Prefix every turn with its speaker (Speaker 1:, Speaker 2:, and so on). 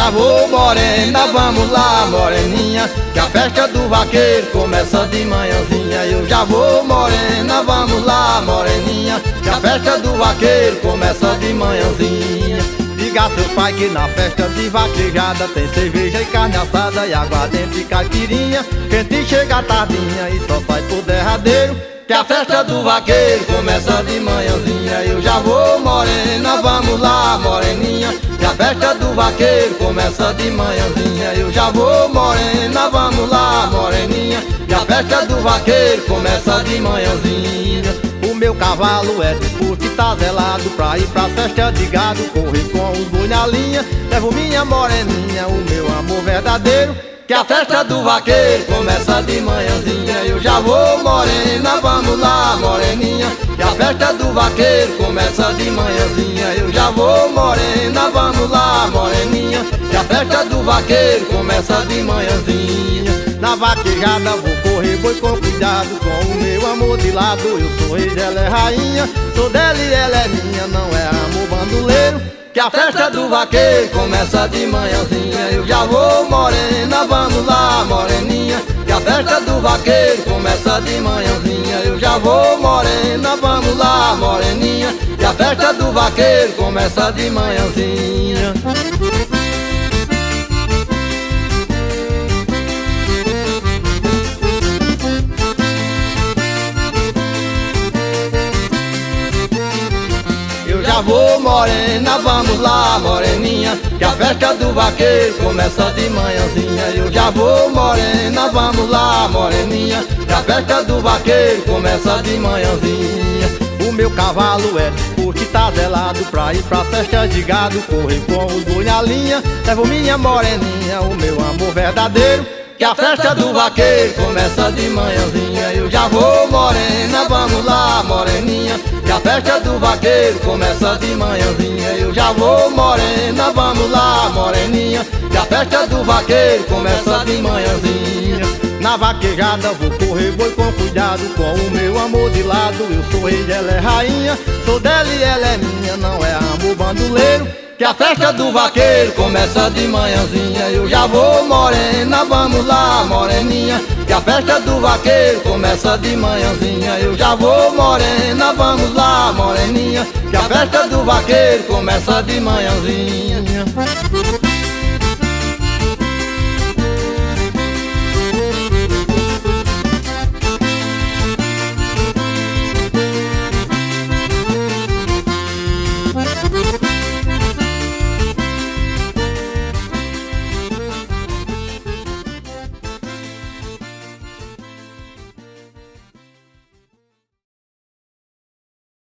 Speaker 1: já vou morena, vamos lá moreninha, que a festa do vaqueiro começa de manhãzinha. Eu já vou morena, vamos lá moreninha, que a festa do vaqueiro começa de manhãzinha. Diga a seu pai que na festa de vaquejada tem cerveja e carne assada e aguardente e caipirinha. Quem chega tardinha e só sai pro derradeiro, que a festa do vaqueiro começa de manhãzinha. Eu já vou morena, vamos lá moreninha, que a festa do vaqueiro começa de manhãzinha. Eu já vou morena, vamos lá moreninha, que a festa do vaqueiro começa de manhãzinha. O meu cavalo é de porte, tá zelado pra ir pra festa de gado, correr com os boi na linha. Levo minha moreninha, o meu amor verdadeiro, que a festa do vaqueiro começa de manhãzinha. Eu já vou morena, vamos lá moreninha, que a festa do vaqueiro começa de manhãzinha. Eu já vou morena, vamos lá moreninha, que a festa do vaqueiro começa de manhãzinha. Na vaquejada vou correr boi com cuidado, com o meu amor de lado. Eu sou rei, ela é rainha, sou dela e ela é minha, não é amor bandoleiro, que a festa do vaqueiro começa de manhãzinha. Eu já vou morena, vamos lá moreninha, que a festa do vaqueiro começa de manhãzinha. Eu já vou morena, vamos lá moreninha, que a festa do vaqueiro começa de manhãzinha. Eu já vou morena, vamos lá moreninha, que a festa do vaqueiro começa de manhãzinha. Eu já vou morena, vamos lá moreninha, que a festa do vaqueiro começa de manhãzinha. O meu cavalo é de porte, tá zelado pra ir pra festa de gado, correr com os boi na linha. Levo minha moreninha, o meu amor verdadeiro, que a festa do vaqueiro começa de manhãzinha. Eu já vou morena, vamos lá moreninha, que a festa do vaqueiro começa de manhãzinha. Eu já vou morena, vamos lá moreninha, que a festa do vaqueiro começa de manhãzinha. Na vaquejada vou correr boi com cuidado, com o meu amor de lado. Eu sou rei, ela é rainha, sou dela e ela é minha, não é amor bandoleiro, que a festa do vaqueiro começa de manhãzinha. Eu já vou morena, vamos lá moreninha, que a festa do vaqueiro começa de manhãzinha. Eu já vou morena, vamos lá moreninha, que a festa do vaqueiro começa de manhãzinha.